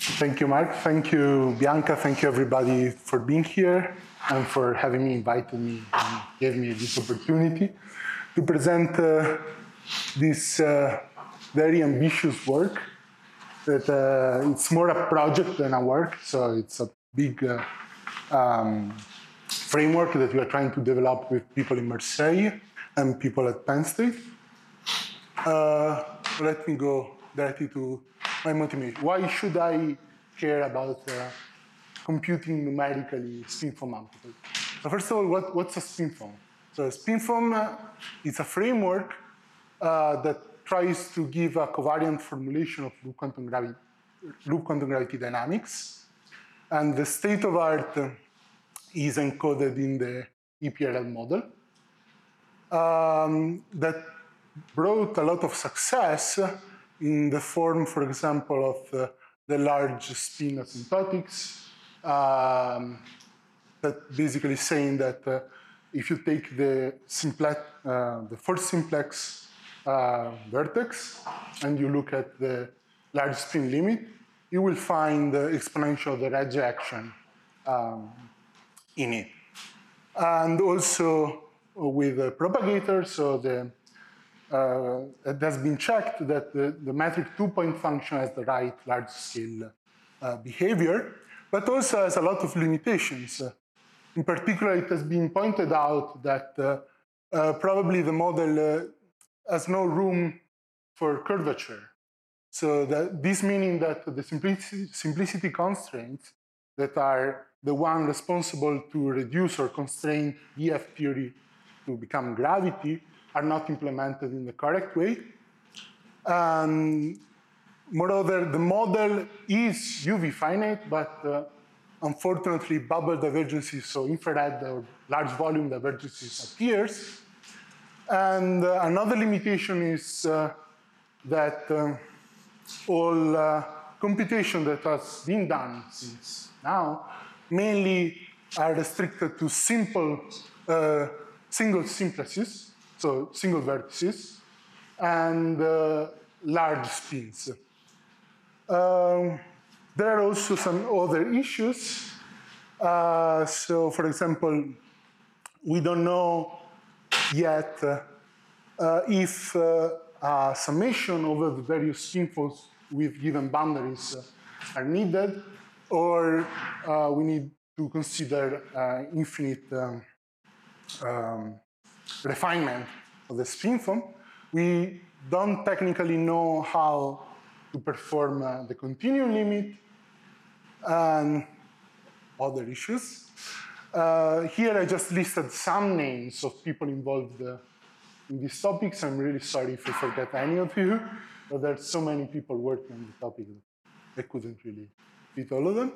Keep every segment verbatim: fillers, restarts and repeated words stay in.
Thank you, Mark. Thank you, Bianca. Thank you, everybody, for being here and for having me, invited me, and gave me this opportunity to present uh, this uh, very ambitious work. That uh, it's more a project than a work, so it's a big uh, um, framework that we are trying to develop with people in Marseille and people at Penn State. Uh, let me go directly to my motivation. Why should I care about uh, computing numerically spin-foam amplitude? So first of all, what, what's a spin-foam? So a spin-foam uh, is a framework uh, that tries to give a covariant formulation of loop quantum gravity, loop quantum gravity dynamics. And the state of art uh, is encoded in the E P R L model. Um, that brought a lot of success in the form, for example, of uh, the large spin asymptotics, um, that basically saying that uh, if you take the simplex, uh, the first simplex uh, vertex and you look at the large spin limit, you will find the exponential of the rejection um, in it. And also with the propagator, so the Uh, it has been checked that the, the metric two-point function has the right large-scale uh, behavior, but also has a lot of limitations. Uh, in particular, it has been pointed out that uh, uh, probably the model uh, has no room for curvature. So that, this meaning that the simplicity, simplicity constraints that are the one responsible to reduce or constrain D F theory to become gravity are not implemented in the correct way. Um, moreover, the model is U V finite, but uh, unfortunately bubble divergences, so infrared or large volume divergences appears. And uh, another limitation is uh, that uh, all uh, computation that has been done since now mainly are restricted to simple uh, single simplices, so single vertices, and uh, large spins. Um, there are also some other issues. Uh, so, for example, we don't know yet uh, uh, if uh, a summation over the various spinfolds with given boundaries uh, are needed, or uh, we need to consider uh, infinite um, um, refinement of the spin-foam. We don't technically know how to perform uh, the continuum limit and other issues. Uh, here I just listed some names of people involved uh, in these topics. I'm really sorry if I forget any of you, but there's so many people working on the topic that I couldn't really fit all of them.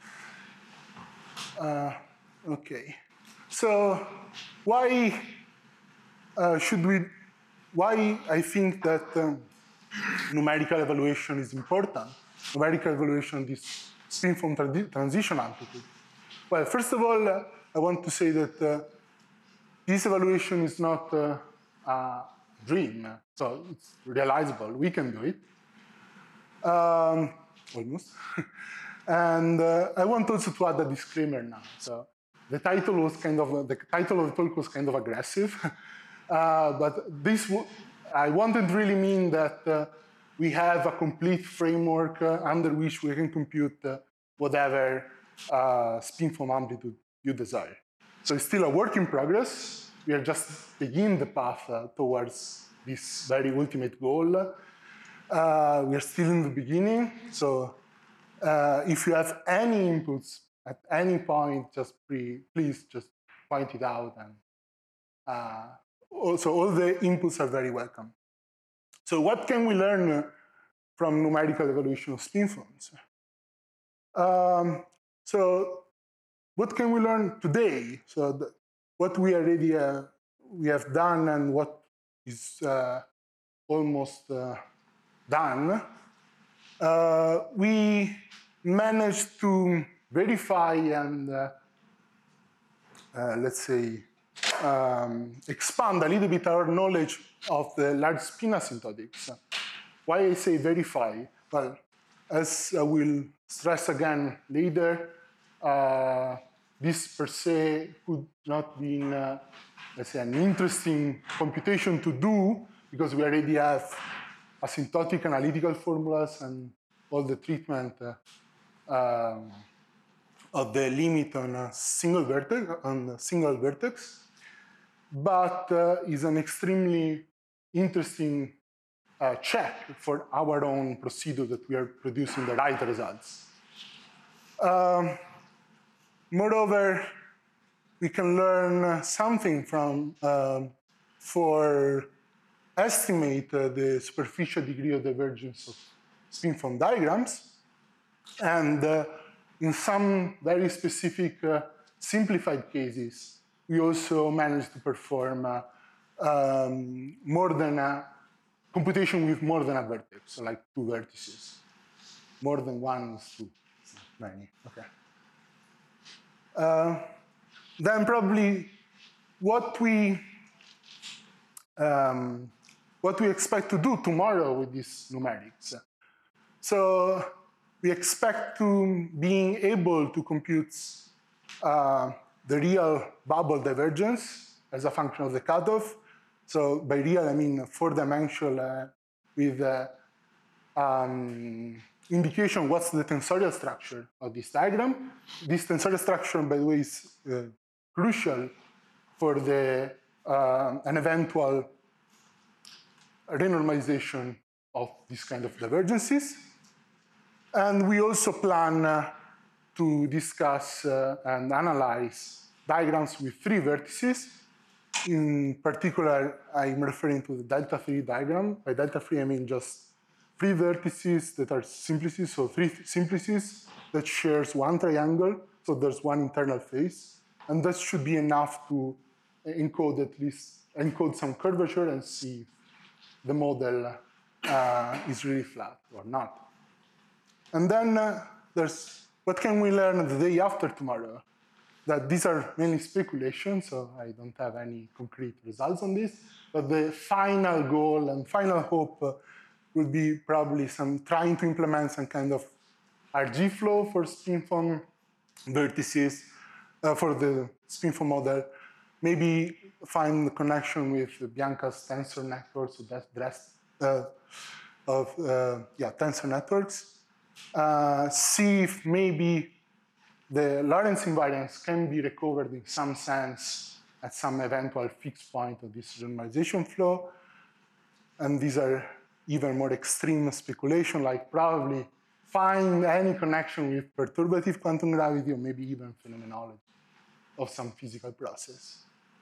Uh, okay, so why uh, should we, why I think that um, numerical evaluation is important, numerical evaluation of this spin-foam tra transition amplitude? Well, first of all, uh, I want to say that uh, this evaluation is not uh, a dream, so it's realizable, we can do it, um, almost. And uh, I want also to add a disclaimer now. So the title was kind of, the title of the talk was kind of aggressive, uh, but this, I wanted really mean that uh, we have a complete framework uh, under which we can compute uh, whatever uh, spin-foam amplitude you desire. So it's still a work in progress. We are just beginning the path uh, towards this very ultimate goal. Uh, we are still in the beginning, so uh, if you have any inputs at any point, just pre please just point it out. And uh, also, all the inputs are very welcome. So what can we learn from numerical evaluation of spin-foams? Um, so what can we learn today? So the, what we already uh, we have done and what is uh, almost uh, done, uh, we managed to verify and uh, uh, let's say um, expand a little bit our knowledge of the large spin asymptotics. Why I say verify? Well, as I will stress again later, uh, this per se could not be, in, uh, let's say, an interesting computation to do because we already have asymptotic analytical formulas and all the treatment uh, um, of the limit on a single vertex, on a single vertex, but uh, is an extremely interesting uh, check for our own procedure that we are producing the right results. Um, moreover, we can learn something from um, for estimate uh, the superficial degree of divergence of spin-foam diagrams, and uh, in some very specific uh, simplified cases, we also managed to perform uh, um, more than a computation with more than a vertex, so like two vertices. More than one is two, so many, okay. Uh, then probably what we um, what we expect to do tomorrow with these numerics. So we expect to being able to compute uh, the real bubble divergence as a function of the cutoff. So by real, I mean four-dimensional uh, with uh, um, indication what's the tensorial structure of this diagram. This tensorial structure, by the way, is uh, crucial for the uh, an eventual renormalization of this kind of divergences. And we also plan uh, to discuss uh, and analyze diagrams with three vertices. In particular, I'm referring to the delta three diagram. By delta three, I mean just three vertices that are simplices, so three simplices that shares one triangle, so there's one internal face, and that should be enough to encode at least, encode some curvature and see if the model uh, is really flat or not. And then uh, there's, what can we learn the day after tomorrow? That these are mainly speculations, so I don't have any concrete results on this, but the final goal and final hope uh, would be probably some trying to implement some kind of R G flow for spin-foam vertices, uh, for the spin-foam model. Maybe find the connection with Bianca's tensor networks, so that's dress, uh, of uh, yeah, tensor networks. Uh, see if maybe the Lorentz invariance can be recovered in some sense at some eventual fixed point of this generalization flow. And these are even more extreme speculation, like probably find any connection with perturbative quantum gravity or maybe even phenomenology of some physical process.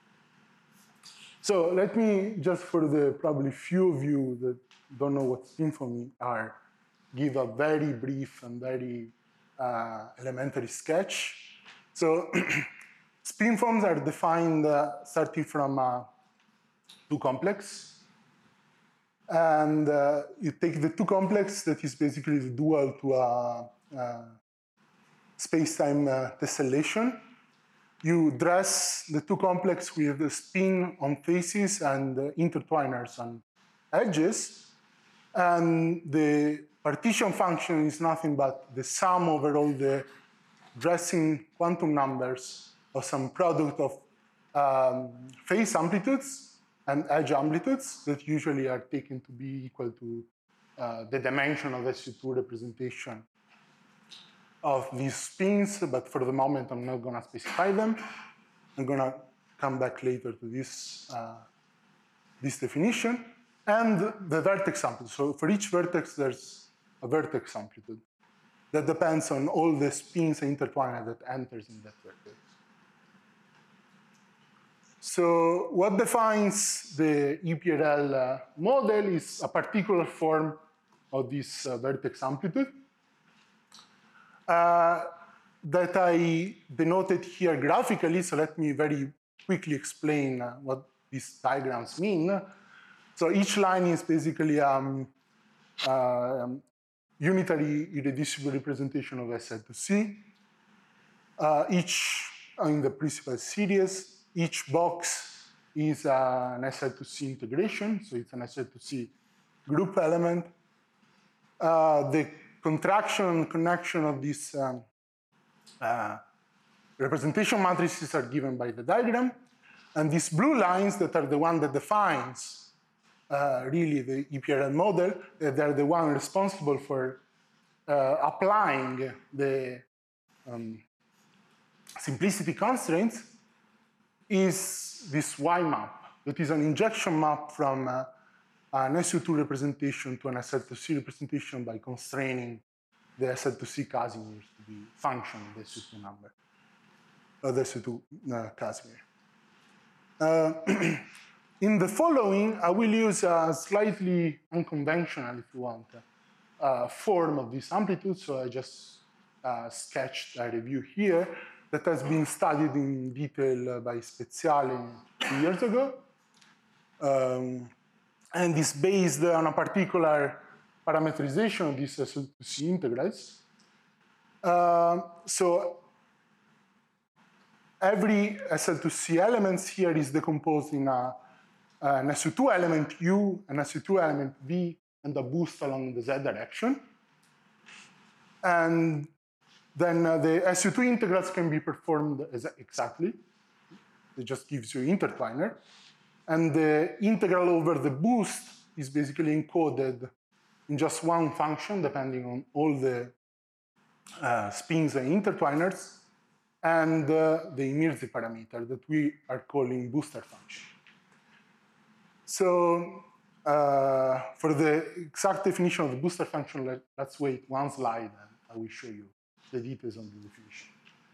So let me, just for the probably few of you that don't know what spin-foam are, give a very brief and very uh, elementary sketch. So spin-foams are defined uh, starting from uh, two complex. And uh, you take the two complex that is basically the dual to a, a space-time uh, tessellation. You dress the two complex with the spin on faces and uh, intertwiners on edges. And the partition function is nothing but the sum over all the dressing quantum numbers of some product of um, phase amplitudes and edge amplitudes that usually are taken to be equal to uh, the dimension of S U two representation of these spins, but for the moment I'm not going to specify them. I'm going to come back later to this, uh, this definition. And the vertex amplitude. So for each vertex, there's a vertex amplitude that depends on all the spins and intertwiner that enters in that vertex. So what defines the E P R L uh, model is a particular form of this uh, vertex amplitude uh, that I denoted here graphically. So let me very quickly explain uh, what these diagrams mean. So each line is basically um, uh, um, unitary irreducible representation of S L to C. Uh, each, in the principal series, each box is uh, an S L to C integration, so it's an S L to C group element. Uh, the contraction and connection of these um, uh, representation matrices are given by the diagram. And these blue lines that are the one that defines uh, really the E P R L model, they're the one responsible for uh, applying the um, simplicity constraints, is this Y map, that is an injection map from uh, an S U two representation to an S L two C representation by constraining the S L two C Casimirs to be function of the S U two number, of the S U two uh, Casimir. Uh, in the following, I will use a slightly unconventional, if you want, uh, form of this amplitude. So I just uh, sketched a review here that has been studied in detail uh, by Speziale two years ago. Um, and is based on a particular parameterization of these S L two C integrals. Uh, so every S L two C element here is decomposed in a, an S U two element U, an S U two element V, and a boost along the Z direction. And then uh, the S U two integrals can be performed exactly. It just gives you intertwiner. And the integral over the boost is basically encoded in just one function, depending on all the uh, spins and intertwiners, and uh, the Mirzi parameter that we are calling booster function. So uh, for the exact definition of the booster function, let, let's wait one slide and I will show you the details on the definition.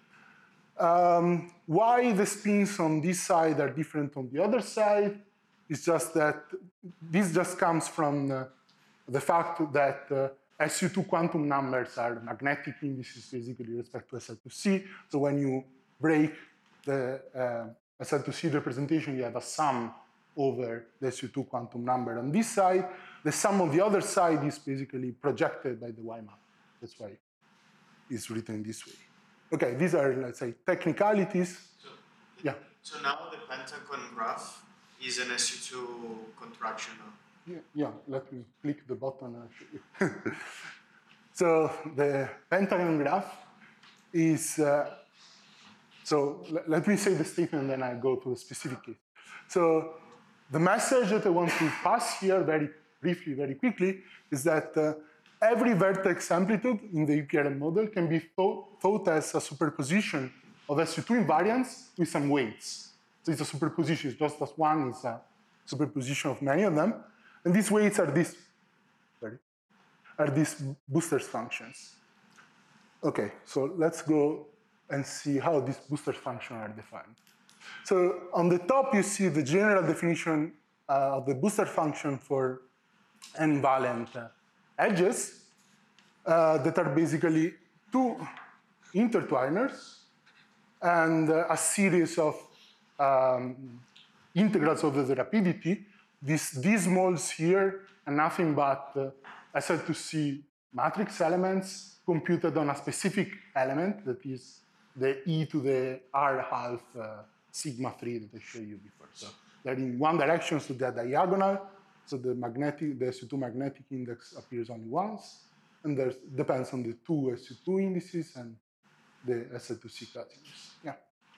Um, why the spins on this side are different on the other side is just that this just comes from uh, the fact that uh, S U two quantum numbers are magnetic indices basically with respect to S L two C. So when you break the uh, S L two C representation, you have a sum over the S U two quantum number on this side. The sum on the other side is basically projected by the Y map. That's why it's written this way. Okay, these are, let's say, technicalities. So, yeah. So now the pentagon graph is an S U two contraction of. Yeah, yeah, let me click the button and show you. So the pentagon graph is, uh, so let, let me say the statement and then I go to a specific case. So the message that I want to pass here very briefly, very quickly, is that uh, every vertex amplitude in the E P R L model can be thought, thought as a superposition of S U two invariants with some weights. So it's a superposition, it's just as one is a superposition of many of them. And these weights are these, sorry, are these boosters functions. Okay, so let's go and see how these booster functions are defined. So on the top, you see the general definition uh, of the booster function for n-valent uh, edges uh, that are basically two intertwiners and uh, a series of um, integrals over the rapidity. These, these moles here are nothing but uh, S L two C matrix elements computed on a specific element that is the e to the r half uh, sigma three that I showed you before. So they're in one direction, so they're diagonal. So the magnetic, the S U two magnetic index appears only once, and there depends on the two S U two indices and the S L two C Casimirs. Yeah.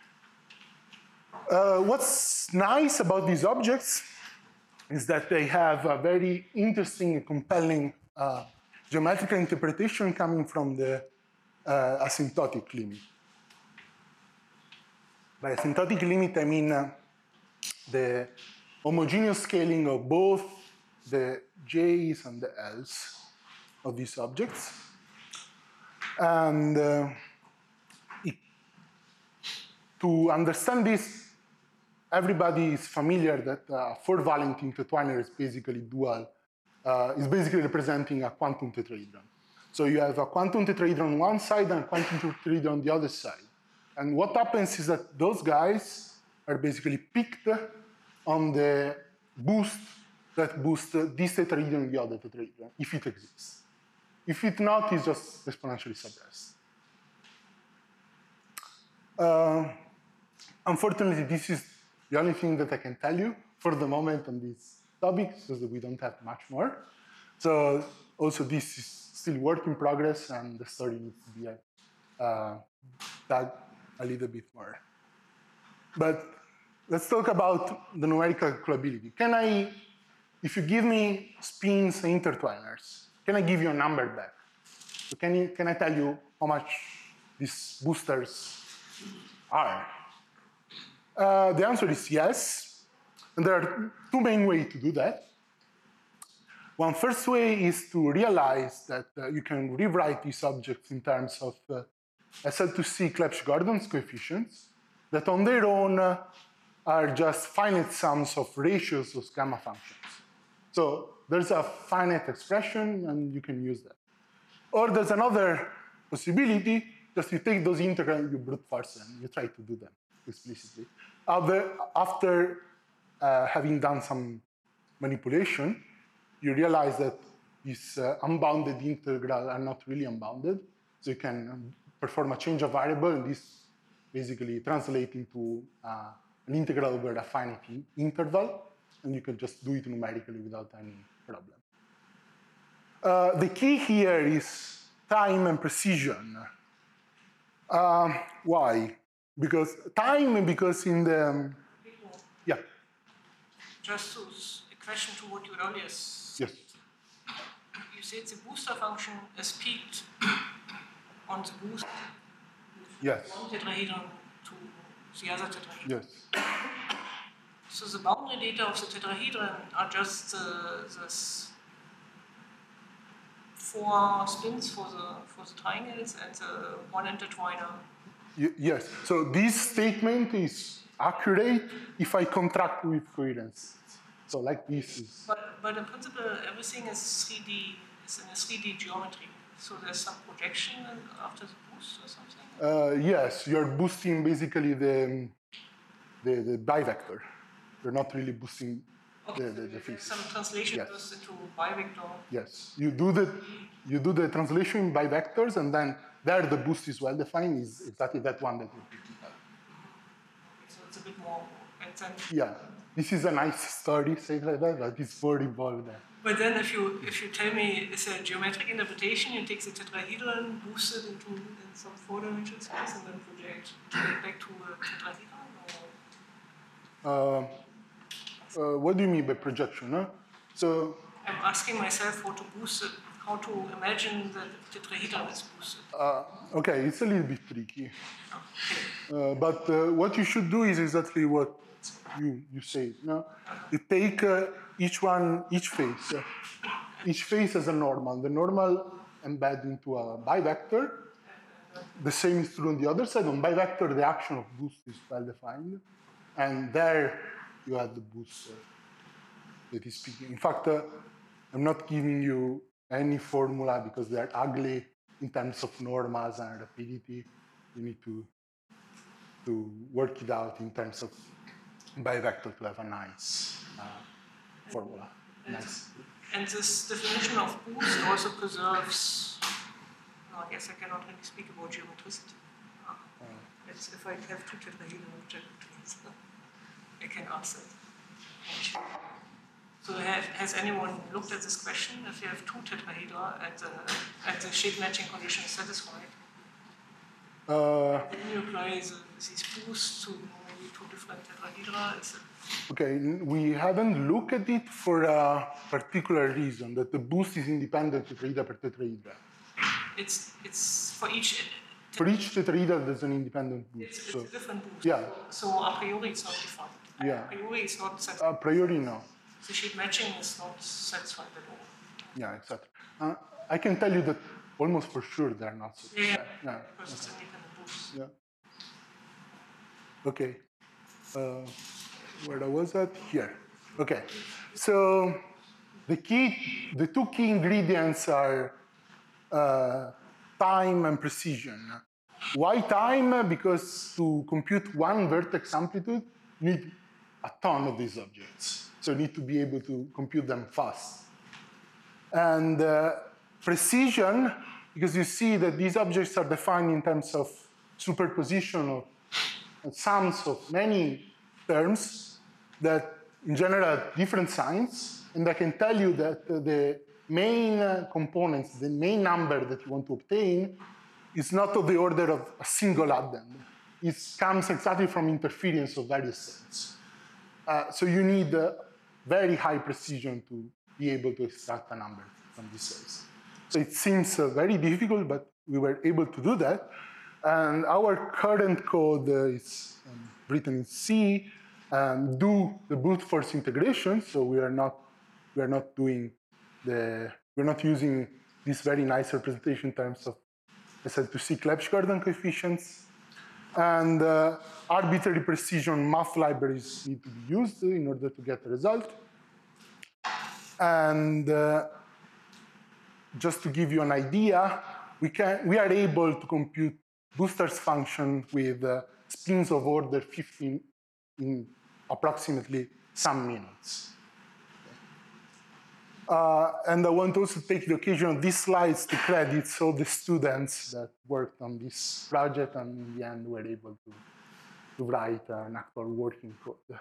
Uh, what's nice about these objects is that they have a very interesting and compelling uh, geometrical interpretation coming from the uh, asymptotic limit. By asymptotic limit, I mean uh, the homogeneous scaling of both the J's and the L's of these objects. And uh, it, to understand this, everybody is familiar that uh, four-valent intertwiner is basically dual, uh, is basically representing a quantum tetrahedron. So you have a quantum tetrahedron on one side and a quantum tetrahedron on the other side. And what happens is that those guys are basically picked on the boost that boosts this tetrahedron and the other tetrahedron, if it exists. If it not, it's just exponentially suppressed. Uh, unfortunately, this is the only thing that I can tell you for the moment on this topic, because we don't have much more. So also, this is still work in progress, and the story needs to be uh, dug a little bit more. But let's talk about the numerical calculability. Can I, if you give me spins and intertwiners, can I give you a number back? So can, you, can I tell you how much these boosters are? Uh, the answer is yes. And there are two main ways to do that. One first way is to realize that uh, you can rewrite these objects in terms of uh, S L two C Clebsch-Gordon's coefficients that on their own uh, are just finite sums of ratios of gamma functions. So there's a finite expression, and you can use that. Or there's another possibility, just you take those integrals, you brute force them, you try to do them explicitly. After, after uh, having done some manipulation, you realize that these uh, unbounded integrals are not really unbounded. So you can perform a change of variable, and this basically translates into uh, an integral over a finite interval, and you can just do it numerically without any problem. Uh, the key here is time and precision. Uh, why? Because time, because in the um, yeah. Just to a question to what you earlier said. Yes. You said the booster function is peaked on the boost. Yes. One tetrahedron to the other tetrahedron. Yes. So the boundary data of the tetrahedron are just uh, this four spins for the for the triangles and the one intertwiner. Y yes. So this statement is accurate if I contract with coherence. So like this is. But but in principle, everything is three D. Is in a three D geometry. So there's some projection after the boost or something. Uh, yes, you're boosting basically the the, the bivector. You're not really boosting okay, the, the, so the face. some translation Yes. goes into bivector. Yes, you do the you do the translation in bivectors, and then there the boost is well defined. Is exactly that one that you're picking up. So it's a bit more. And then, Yeah, this is a nice story, say it like that, but it's more involved there. but then if you if you tell me it's a geometric interpretation, you take the tetrahedron, boost it into in some four-dimensional space, and then project it back to a tetrahedron. Or Uh, uh, what do you mean by projection? Huh? So I'm asking myself how to boost it, how to imagine that the tetrahedron is boosted. uh, okay, it's a little bit tricky. Okay. Uh, but uh, what you should do is exactly what you, you say. No? You take uh, each one, each face. Uh, each face as a normal. The normal embed into a bivector. The same is true on the other side. On bivector, the action of boost is well defined. And there you have the boost uh, that is speaking. In fact, uh, I'm not giving you any formula because they're ugly in terms of normals and rapidity. You need to to work it out in terms of bivector to have a nice uh, formula. Nice. And this definition of boost also preserves, no, I guess I cannot really speak about geometricity. Uh, it's if I have two tetrahedral objects, I can answer it. So have, has anyone looked at this question? If you have two tetrahedra and the, and the shape matching condition is satisfied, Uh, then you apply the, these boosts to maybe two different tetrahedra. It's a, okay, we haven't looked at it for a particular reason, that the boost is independent tetrahedra per tetrahedra. it's, it's for each. For each tetrahedra, there's an independent boost. It's, it's So, a different boost. yeah. So a priori it's not defined. Yeah. A priori it's not satisfied. a priori, no. The shape matching is not satisfied at all. Yeah, exactly. Uh, I can tell you that almost for sure they're not so. Yeah, yeah. because it's an independent boost. Yeah. Okay. Uh, where I was at? Here. Okay. So the key, the two key ingredients are uh, time and precision. Why time? Because to compute one vertex amplitude, you need a ton of these objects. So you need to be able to compute them fast. And uh, precision, because you see that these objects are defined in terms of superposition of sums of many terms that in general have different signs. And I can tell you that uh, the main uh, components, the main number that you want to obtain, is not of the order of a single addend. It comes exactly from interference of various cells. Uh, so you need uh, very high precision to be able to extract a number from these cells. So it seems uh, very difficult, but we were able to do that. And our current code uh, is um, written in C, and do the brute force integration. So we are not we are not doing the we're not using this very nice representation in terms of S L two C Clebsch-Gordon coefficients. And uh, arbitrary precision math libraries need to be used in order to get the result. And uh, just to give you an idea, we can we are able to compute Booster's function with uh, spins of order fifteen in approximately some minutes. Uh, and I want to also take the occasion of these slides to credit all the students that worked on this project and in the end were able to, to write an actual working code.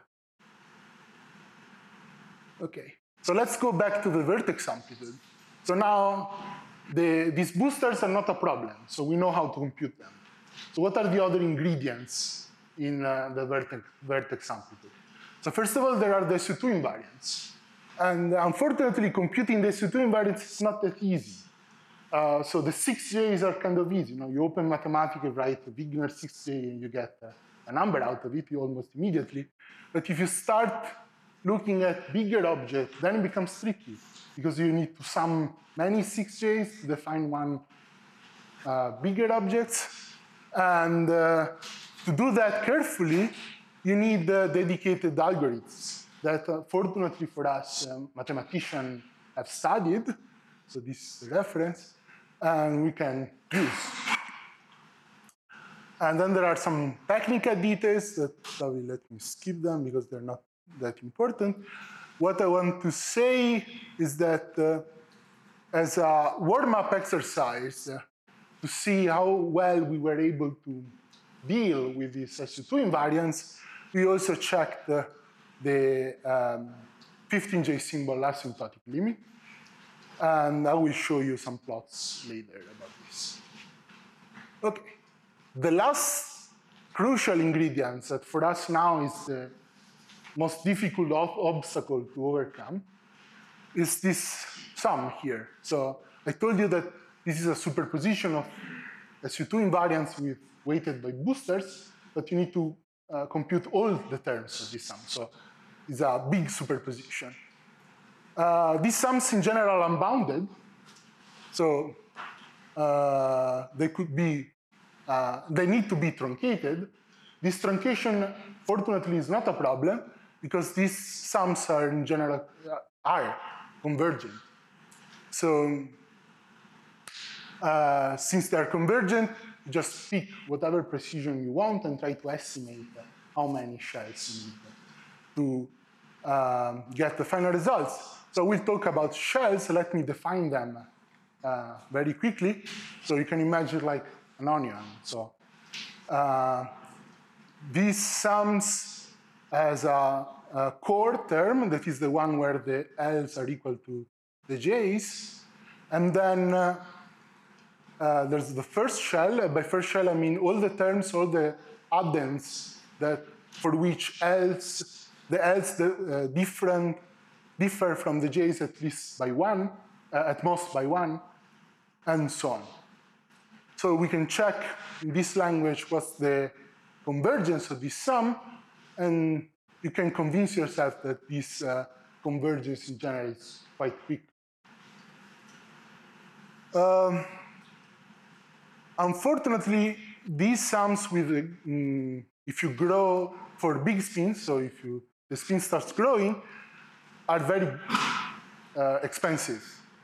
Okay, so let's go back to the vertex amplitude. So now the, these boosters are not a problem, so we know how to compute them. So what are the other ingredients in uh, the vertex, vertex amplitude? So first of all, there are the S U two invariants. And unfortunately, computing the S U two invariants is not that easy. Uh, so the six J's are kind of easy. You know, you open Mathematica, write a Wigner six J, and you get a, a number out of it almost immediately. But if you start looking at bigger objects, then it becomes tricky, because you need to sum many six J's to define one uh, bigger object. And uh, to do that carefully, you need uh, dedicated algorithms that, uh, fortunately for us, um, mathematicians have studied. So this is the reference, and we can use. And then there are some technical details that probably let me skip them because they're not that important. What I want to say is that uh, as a warm-up exercise, uh, to see how well we were able to deal with these S U two invariants, we also checked uh, the um, fifteen J symbol asymptotic limit. And I will show you some plots later about this. Okay, the last crucial ingredient that for us now is the most difficult ob obstacle to overcome is this sum here. So I told you that this is a superposition of S U two invariants with weighted by boosters, but you need to uh, compute all the terms of this sum. So it's a big superposition. Uh, these sums in general are unbounded, so uh, they could be, uh, they need to be truncated. This truncation, fortunately, is not a problem because these sums are in general uh, are convergent. So uh, since they're convergent, you just pick whatever precision you want and try to estimate how many shells you need to um, get the final results. So we'll talk about shells. So let me define them uh, very quickly. So you can imagine like an onion. So uh, these sums has a, a core term that is the one where the L's are equal to the J's. And then uh, uh, there's the first shell. By first shell, I mean all the terms, all the addends that for which L's, the L's the, uh, different differ from the J's at least by one, uh, at most by one, and so on. So we can check in this language what's the convergence of this sum, and you can convince yourself that this uh, convergence in general is quite quick. Um, unfortunately, these sums with, um, if you grow for big spins, so if you, the spin starts growing, are very uh, expensive.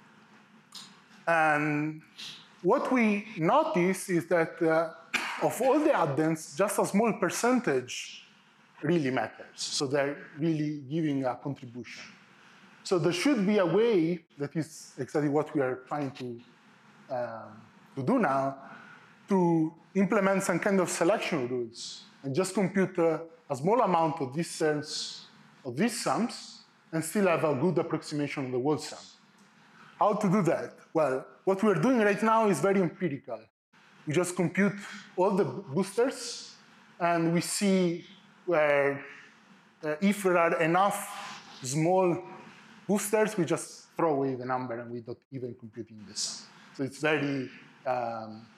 And what we notice is that uh, of all the addends, just a small percentage really matters. So they're really giving a contribution. So there should be a way, that is exactly what we are trying to, um, to do now, to implement some kind of selection rules and just compute uh, a small amount of these terms, of these sums, and still have a good approximation of the whole sum. how to do that? Well, what we're doing right now is very empirical. We just compute all the boosters, and we see where, uh, if there are enough small boosters, we just throw away the number and we don't even compute in the sum. So it's very, um,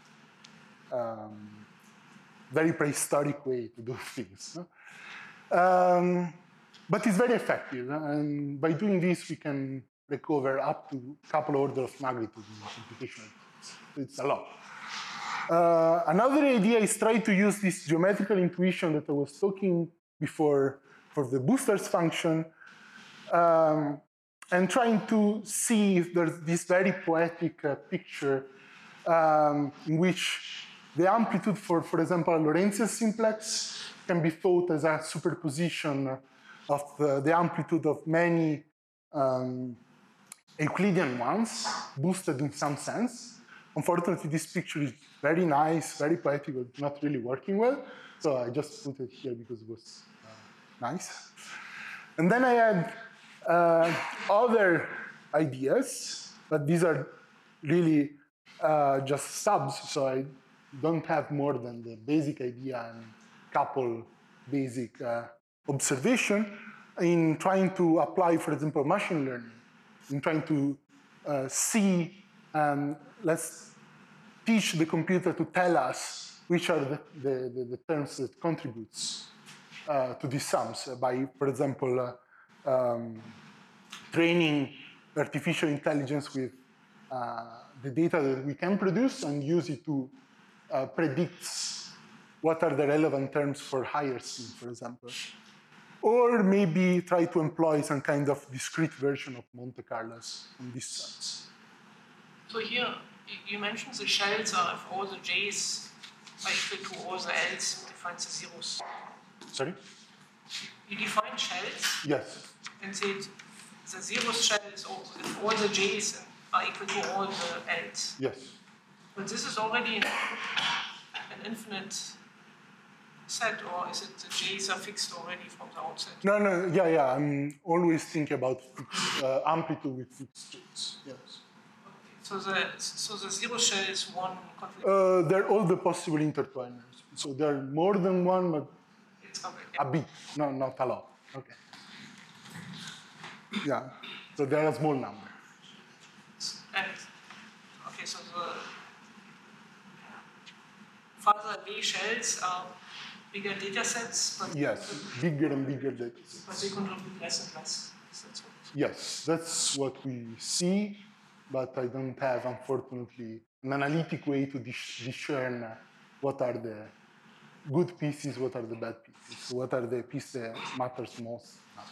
um, very prehistoric way to do things. No? Um, but it's very effective, and by doing this, we can recover up to a couple orders of magnitude in computational terms. So it's a lot. Uh, another idea is try to use this geometrical intuition that I was talking before for the boosters function, um, and trying to see if there's this very poetic uh, picture um, in which the amplitude for, for example, a Lorentzian simplex can be thought as a superposition of the, the amplitude of many um, Euclidean ones, boosted in some sense. Unfortunately, this picture is very nice, very poetic, but not really working well. So I just put it here because it was uh, nice. And then I had uh, other ideas, but these are really uh, just subs, so I don't have more than the basic idea and couple basic uh, observation in trying to apply, for example, machine learning, in trying to uh, see, um, let's teach the computer to tell us which are the, the, the, the terms that contributes uh, to these sums uh, by, for example, uh, um, training artificial intelligence with uh, the data that we can produce and use it to uh, predict what are the relevant terms for higher C, for example. Or maybe try to employ some kind of discrete version of Monte Carlos in this sense. So here, you mentioned the shells are if all the J's are equal to all the L's, defines the zeros. Sorry? You define shells Yes. and said the zeros shell is all, if all the J's are equal to all the L's. Yes. But this is already an, an infinite set, or is it the J's are fixed already from the outset? No, no, yeah, yeah. I'm always thinking about fixed, uh, amplitude with fixed J's. Yes. So the, so the zero shell is one conflict? Uh, they're all the possible intertwiners. So there are more than one, but it's okay, yeah. a bit, no, not a lot. Okay. Yeah, so they're a small number. And, okay, so the further away shells are bigger data sets, but yes, bigger and bigger data sets. But they contribute less and less. That's what. Yes, that's what we see, but I don't have, unfortunately, an analytic way to dis discern what are the good pieces, what are the bad pieces, what are the pieces that matters most.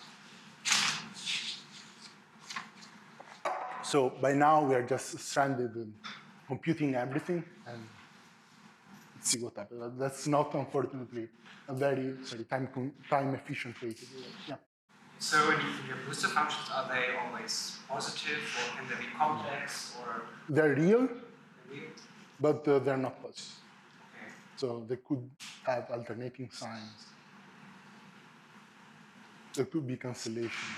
So by now we are just stranded in computing everything and let's see what happens. That's not, unfortunately, a very sorry, time time efficient way to do it. Yeah. So in your booster functions, are they always positive, or can they be complex, or? They're real, They're real? but uh, they're not positive. Okay. So they could have alternating signs. There could be cancellation.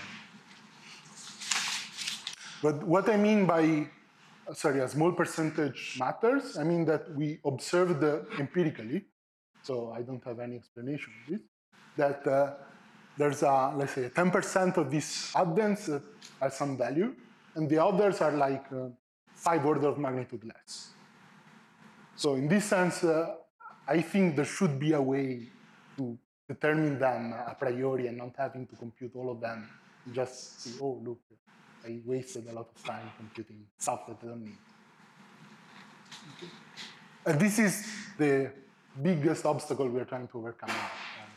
But what I mean by, sorry, a small percentage matters, I mean that we observed uh, empirically, so I don't have any explanation of this, that uh, there's a, let's say, ten percent of these addends that have some value, and the others are like uh, five orders of magnitude less. So in this sense, uh, I think there should be a way to determine them a priori and not having to compute all of them. Just see, oh, look, I wasted a lot of time computing stuff that I don't need. Okay. And this is the biggest obstacle we're trying to overcome now.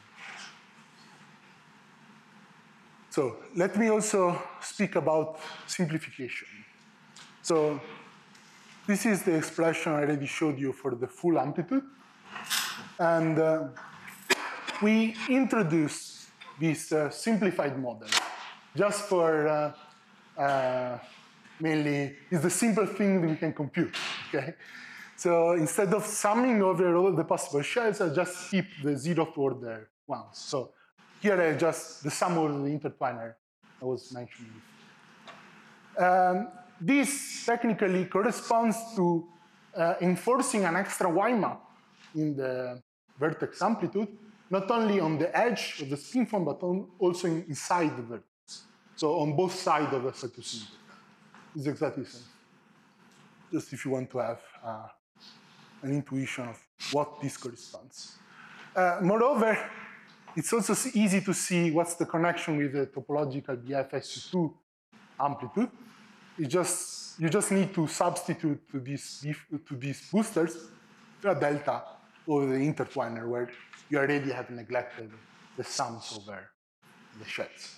So let me also speak about simplification. So this is the expression I already showed you for the full amplitude. And uh, we introduced this uh, simplified model just for uh, uh, mainly, it's the simple thing that we can compute, okay? So instead of summing over all the possible shells, I just keep the zeroth order ones. So here I just the sum of the intertwiner I was mentioning. Um, this technically corresponds to uh, enforcing an extra Y map in the vertex amplitude, not only on the edge of the spin form, but on, also in, inside the vertex. So on both sides of the cytosine. It's exactly the same. Just if you want to have uh, an intuition of what this corresponds. Uh, moreover, it's also easy to see what's the connection with the topological B F S U two amplitude. You just, you just need to substitute to these, to these boosters a delta over the intertwiner where you already have neglected the sums over the shells.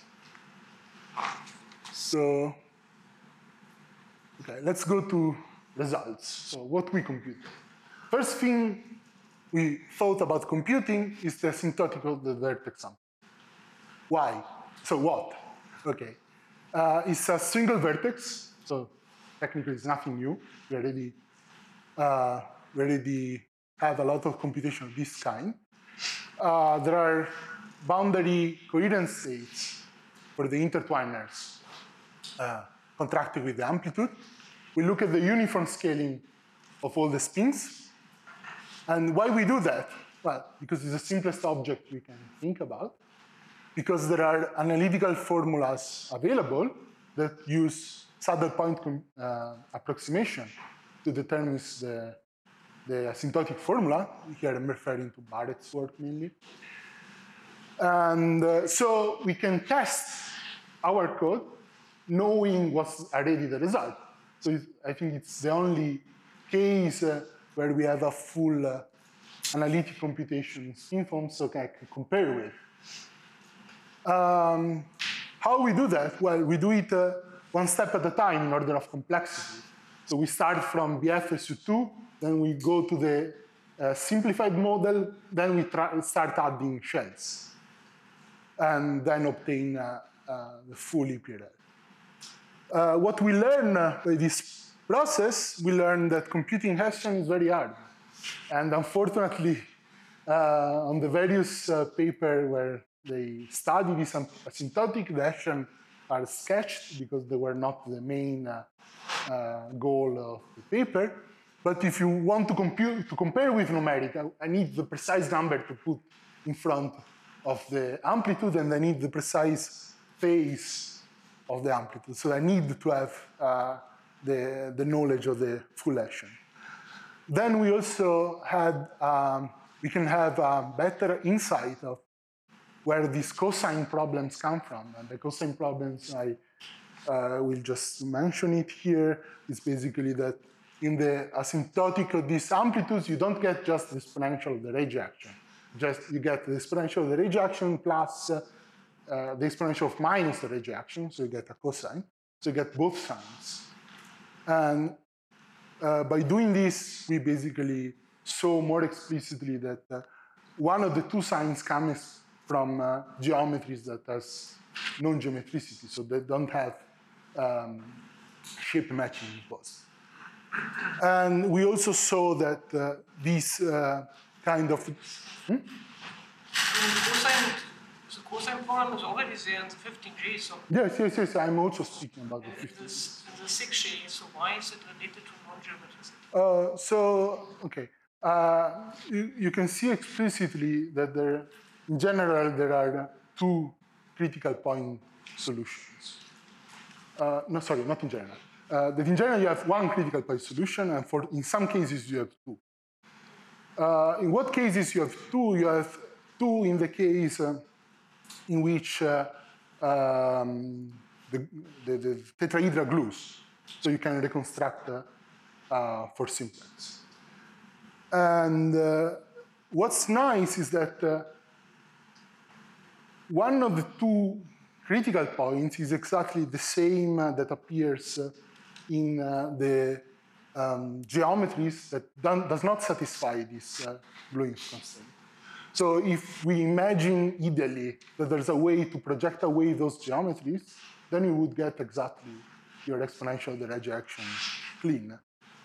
So, okay, let's go to results. So what we computed. First thing we thought about computing is the asymptotic of the vertex sample. Why? So what? Okay. Uh, it's a single vertex, so technically it's nothing new. We already, uh, we already have a lot of computation of this kind. Uh, there are boundary coherence states for the intertwiners uh, contracted with the amplitude. We look at the uniform scaling of all the spins. And why we do that? Well, because it's the simplest object we can think about. Because there are analytical formulas available that use saddle point uh, approximation to determine the, the asymptotic formula. Here I'm referring to Barrett's work mainly. And uh, so we can test our code knowing what's already the result. So it, I think it's the only case uh, where we have a full uh, analytic computation in spin form, so I can compare with. Um, how we do that? Well, we do it uh, one step at a time in order of complexity. So we start from B F S U two, then we go to the uh, simplified model, then we try, start adding shells, and then obtain uh, uh, the full E P R L. Uh, what we learn uh, by this process, we learn that computing Hessian is very hard. And unfortunately, uh, on the various uh, papers where they study this asymptotic, the Hessian are sketched because they were not the main uh, uh, goal of the paper. But if you want to, compute, to compare with numeric, I, I need the precise number to put in front of the amplitude, and I need the precise phase of the amplitude. So I need to have uh, the, the knowledge of the full Hessian. Then we also had, um, we can have a better insight of where these cosine problems come from. And the cosine problems, I uh, will just mention it here, is basically that in the asymptotic of these amplitudes, you don't get just the exponential of the rejection. Just you get the exponential of the rejection plus uh, uh, the exponential of minus the rejection, so you get a cosine. So you get both signs. And uh, by doing this, we basically saw more explicitly that uh, one of the two signs comes from uh, geometries that has non-geometricity, so they don't have um, shape matching imposed. And we also saw that uh, this uh, kind of... Hmm? The cosine problem is already there in the fifteen G, so... Yes, yes, yes, I'm also speaking about the fifteen G. In the six G, so why is it related to non-geometricity? Uh, so, okay. Uh, you, you can see explicitly that there, in general, there are two critical point solutions. Uh, no, sorry, not in general. Uh, that in general, you have one critical point solution, and for in some cases, you have two. Uh, in what cases you have two? You have two in the case uh, in which uh, um, the, the, the tetrahedra glues. So you can reconstruct uh, uh, for simplex. And uh, what's nice is that uh, one of the two critical points is exactly the same uh, that appears uh, in uh, the um, geometries that don't, does not satisfy this uh, gluing constraint. So if we imagine ideally that there's a way to project away those geometries, then you would get exactly your exponential of the rejection clean.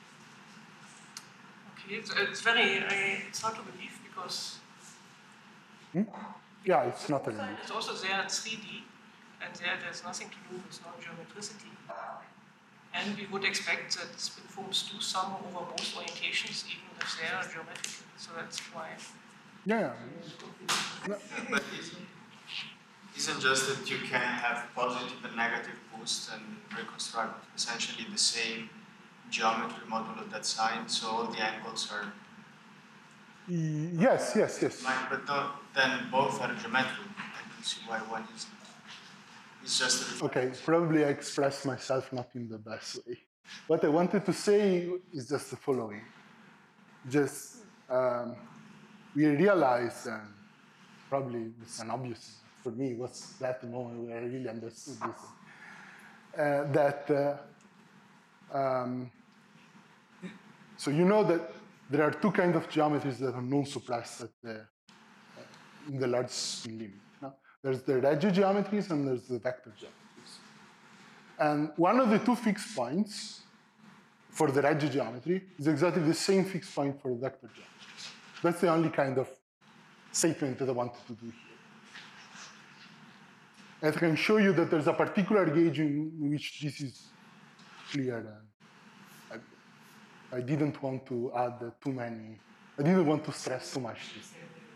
Okay, it's, it's very, uh, it's hard to believe because... Hmm? Yeah, it's not a limit. It's also there in three D, and there there's nothing to do with non-geometricity. And we would expect that spin forms do sum over most orientations, even if they are geometric. So that's why. Yeah. No. But isn't, isn't just that you can have positive and negative boosts and reconstruct essentially the same geometry model of that sign, so all the angles are. Yes, yes, yes. But no, then both are geometric. I don't see why one isn't. It's just a Okay, probably I expressed myself not in the best way. What I wanted to say is just the following. Just, um, we realized, and probably it's an obvious, for me, it was that the moment where I really understood this, uh, that, uh, um, so you know that there are two kinds of geometries that are non-suppressed at the, uh, in the large spin limit. No? There's the Regge geometries and there's the vector geometries. And one of the two fixed points for the Regge geometry is exactly the same fixed point for the vector geometry. That's the only kind of statement that I wanted to do here. And I can show you that there's a particular gauge in which this is clear. I, I didn't want to add too many, I didn't want to stress too much this.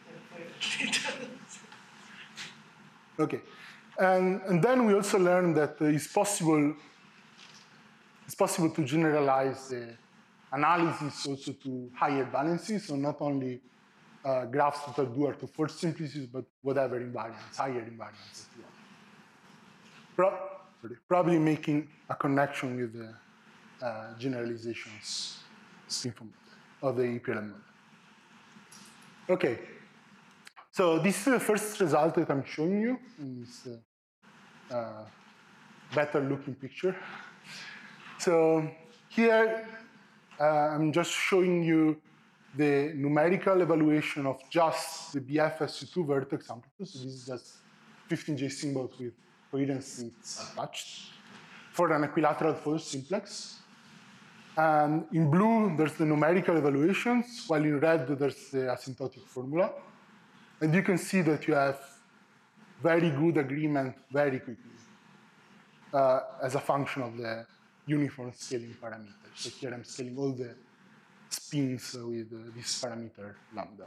Okay. And, and then we also learned that uh, it's possible it's possible to generalize the analysis also to higher valencies, so not only uh, graphs that are dual to first simplices, but whatever invariance, higher invariance as well. Pro probably making a connection with the uh, generalizations of the E P L M model. Okay. So this is the first result that I'm showing you in this uh, uh, better looking picture. So here uh, I'm just showing you the numerical evaluation of just the B F S U two vertex amplitude. So this is just fifteen J symbols with coherence states attached for an equilateral force simplex. And in blue, there's the numerical evaluations, while in red, there's the asymptotic formula. And you can see that you have very good agreement very quickly uh, as a function of the uniform scaling parameter. So here I'm scaling all the spins with uh, this parameter lambda.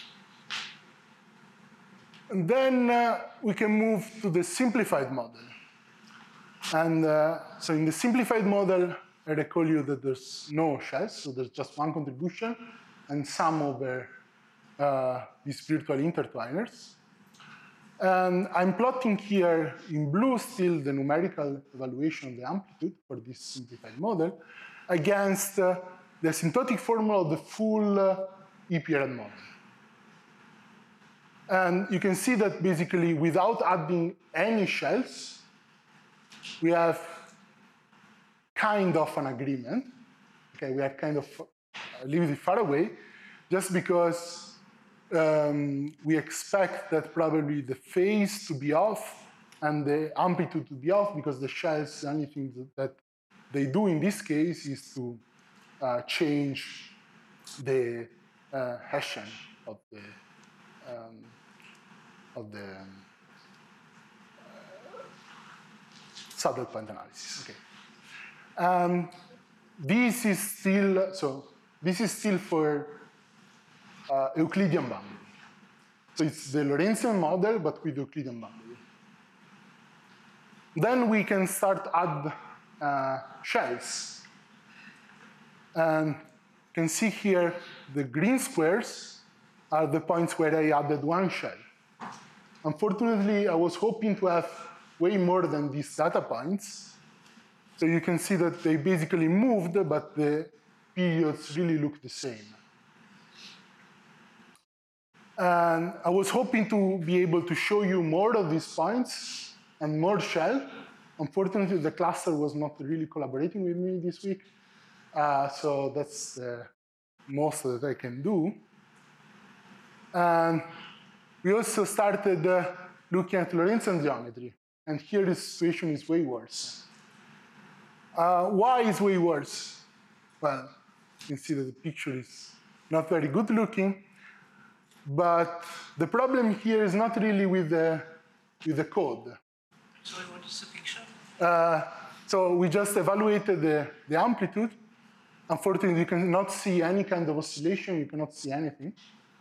And then uh, we can move to the simplified model. And uh, so in the simplified model, I recall you that there's no shells, so there's just one contribution and sum over uh, these virtual intertwiners. And I'm plotting here in blue still the numerical evaluation of the amplitude for this simplified model against uh, the asymptotic formula of the full uh, E P R N model. And you can see that basically without adding any shells, we have kind of an agreement. Okay, we are kind of a little bit far away, just because um, we expect that probably the phase to be off and the amplitude to be off, because the shells, the only thing that they do in this case is to uh, change the uh, Hessian of the um, of the um, uh, saddle point analysis. Okay. Um, this is still so. This is still for uh, Euclidean boundary. So it's the Lorentzian model, but with Euclidean boundary. Then we can start add uh, shells. And you can see here the green squares are the points where I added one shell. Unfortunately, I was hoping to have way more than these data points. So you can see that they basically moved, but the periods really look the same. And I was hoping to be able to show you more of these points and more shell. Unfortunately, the cluster was not really collaborating with me this week. Uh, so that's the most that I can do. And we also started uh, looking at Lorentzian geometry. And here the situation is way worse. Uh, why is way worse? Well, you can see that the picture is not very good looking. But the problem here is not really with the, with the code. Sorry, what is the picture? Uh, So we just evaluated the, the amplitude. Unfortunately, you cannot see any kind of oscillation. You cannot see anything.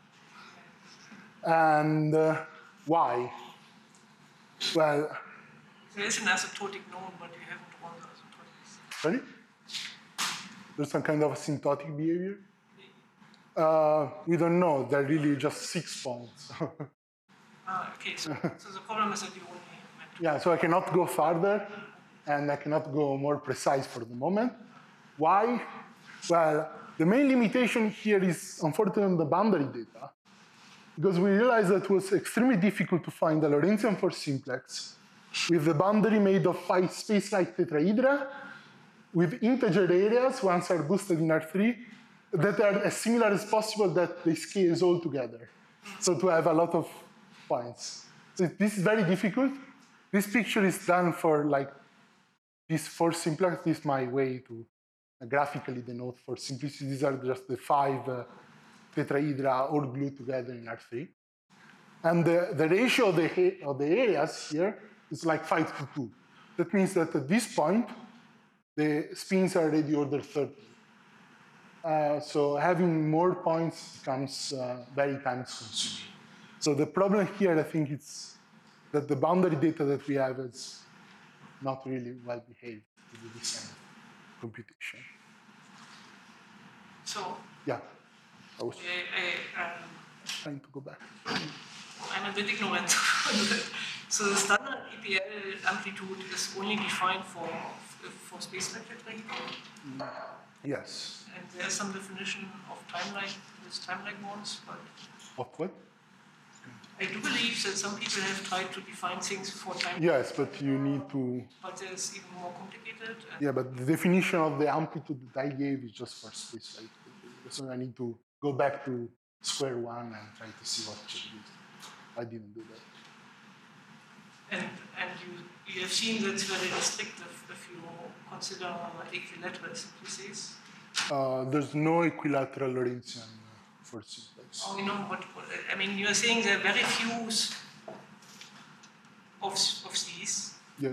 And uh, why? Well, there is an asymptotic known, but you haven't run the asymptotics. Sorry? There's some kind of asymptotic behavior? Uh, we don't know. They're really just six points. Ah, okay, so, so the problem is that you only meant to. Yeah, so I cannot go farther, and I cannot go more precise for the moment. Why? Well, the main limitation here is unfortunately the boundary data, because we realized that it was extremely difficult to find a Lorentzian force simplex with the boundary made of five space-like tetrahedra with integer areas, once are boosted in R three, that are as similar as possible that they scales all together. So to have a lot of points. So this is very difficult. This picture is done for like this force simplex. This is my way to graphically denote for simplicity. These are just the five uh, tetrahedra all glued together in R three. And the, the ratio of the, of the areas here is like five to two. That means that at this point, the spins are already order thirty. Uh, so having more points becomes uh, very time consuming. So the problem here, I think, it's that the boundary data that we have is not really well behaved to do this kind of computation. So, Yeah, I was I, I, um, trying to go back. I'm a bit ignorant. So the standard E P L amplitude is only defined for, for space-like tetrahedron? Yes. And there's some definition of time-like, with time-like modes, but Of what? I do believe that some people have tried to define things for time. Yes, but you need to. But there's even more complicated. And Yeah, but the definition of the amplitude that I gave is just for space, right? So I need to go back to square one and try to see what it is. I didn't do that. And, and you, you have seen that's very restrictive if you consider equilateral simplices. Uh, there's no equilateral Lorentzian uh, for simplex. Oh, you know, what, what, I mean, you're saying there are very few of, of these. Yes.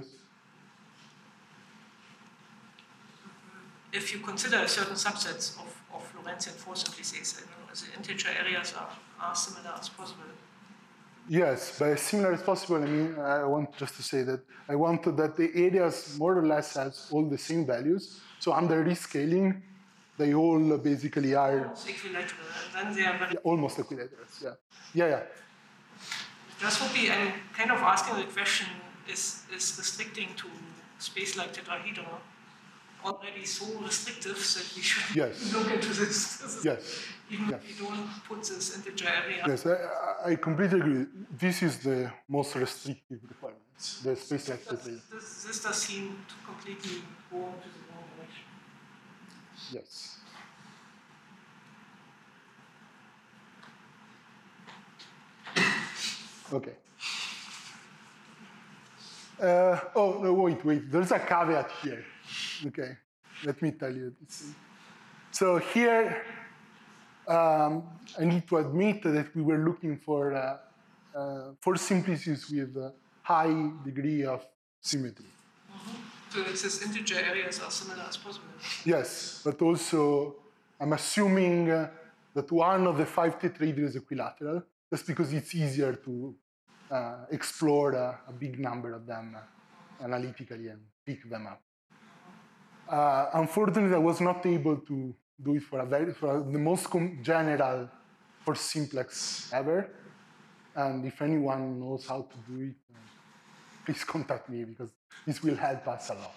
If you consider certain subsets of, of Lorentzian force simplices, you know, the integer areas are, are similar as possible. Yes, but as similar as possible, I mean, I want just to say that I want that the areas more or less has all the same values. So under rescaling, they all basically are Almost equilateral, and then they are very... yeah, almost equilaterals, yeah. Yeah, yeah. Just would be, I'm kind of asking the question, is, is restricting to space-like tetrahedra already so restrictive that we should Yes. look into this? Yes. Even Yes. if we don't put this integer area. Yes, I, I completely agree. This is the most restrictive requirements, the space-like This, tetrahedron. this, this does seem to completely go into the wrong direction. Yes. Okay. Uh, oh, no, wait, wait. There's a caveat here. Okay. Let me tell you this. So here, um, I need to admit that we were looking for uh, uh, for simplices with a high degree of symmetry. Mm-hmm. So it says integer areas are similar as possible. Yes, but also I'm assuming uh, that one of the five tetrahedra is equilateral. That's because it's easier to uh, explore uh, a big number of them uh, analytically and pick them up. Uh, unfortunately, I was not able to do it for, a very, for the most general for simplex ever. And if anyone knows how to do it, uh, please contact me because this will help us a lot.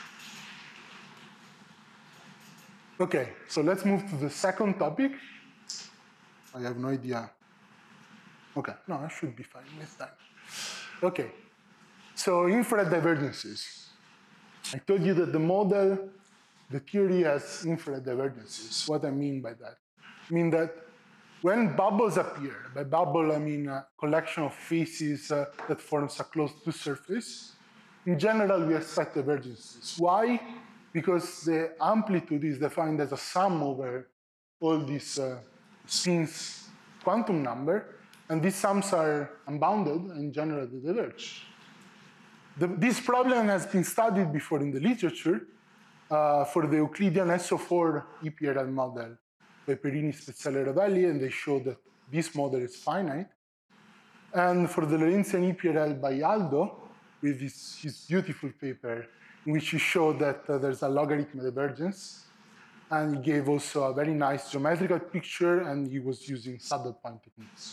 Okay, so let's move to the second topic. I have no idea. Okay, no, I should be fine with time. Okay, so infrared divergences. I told you that the model, the theory has infrared divergences. What I mean by that? I mean that when bubbles appear, by bubble I mean a collection of faces uh, that forms a closed two surface, in general we expect divergences. Why? Because the amplitude is defined as a sum over all these uh, spins quantum number, and these sums are unbounded, and in general they diverge. the, this problem has been studied before in the literature uh, for the Euclidean S O four E P R L model by Perini, Speziale, Rovelli, and they show that this model is finite. And for the Lorentzian E P R L by Aldo, with his, his beautiful paper, in which he showed that uh, there's a logarithm divergence, and he gave also a very nice geometrical picture, and he was using saddle point techniques.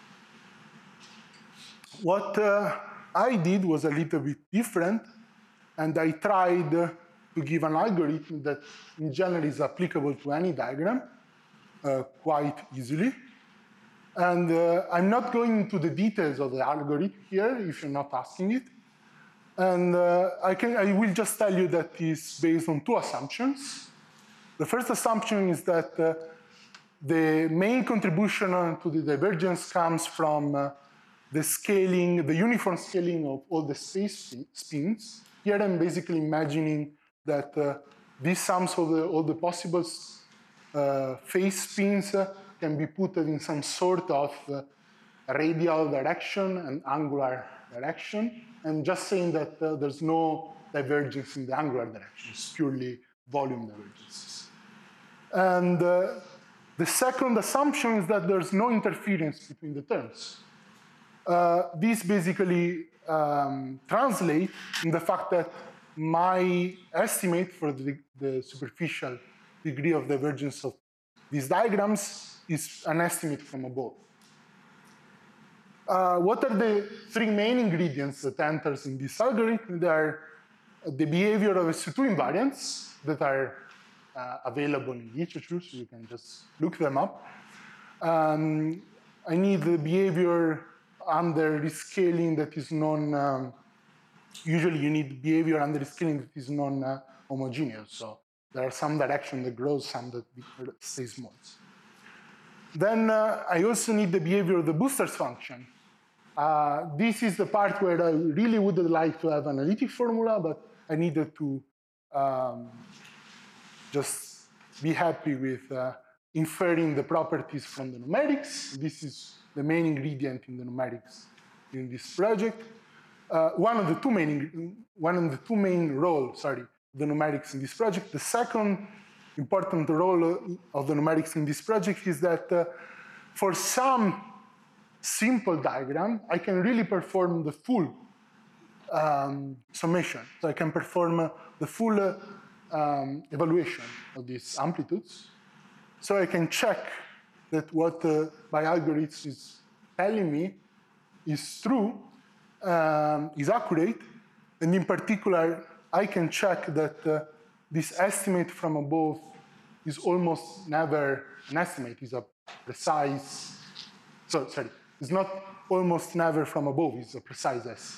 What uh, I did was a little bit different, and I tried uh, to give an algorithm that in general is applicable to any diagram uh, quite easily. And uh, I'm not going into the details of the algorithm here if you're not asking it. And uh, I, can, I will just tell you that it's based on two assumptions. The first assumption is that uh, the main contribution uh, to the divergence comes from uh, the scaling, the uniform scaling of all the space spins. Here I'm basically imagining that uh, these sums of the, all the possible uh, phase spins uh, can be put in some sort of uh, radial direction and angular direction. I'm just saying that uh, there's no divergence in the angular direction, it's purely volume divergences. And uh, the second assumption is that there's no interference between the terms. Uh, this basically um, translates in the fact that my estimate for the, the superficial degree of divergence of these diagrams is an estimate from above. Uh, what are the three main ingredients that enters in this algorithm? They are the behavior of S U two invariants that are uh, available in literature, so you can just look them up. Um, I need the behavior under rescaling that is non, um, usually you need behavior under rescaling that is non-homogeneous. So there are some direction that grows, some that stays small. Then uh, I also need the behavior of the boosters function. Uh, this is the part where I really would like to have an analytic formula, but I needed to um, just be happy with uh, inferring the properties from the numerics. This is the main ingredient in the numerics in this project. Uh, one of the two main, one of the two main roles, sorry, the numerics in this project. The second important role of the numerics in this project is that uh, for some simple diagram, I can really perform the full um, summation. So I can perform uh, the full uh, um, evaluation of these amplitudes. So I can check that what uh, my algorithm is telling me is true, um, is accurate, and in particular, I can check that uh, this estimate from above is almost never an estimate, it's a precise, so, sorry, it's not almost never from above, it's a precise estimate.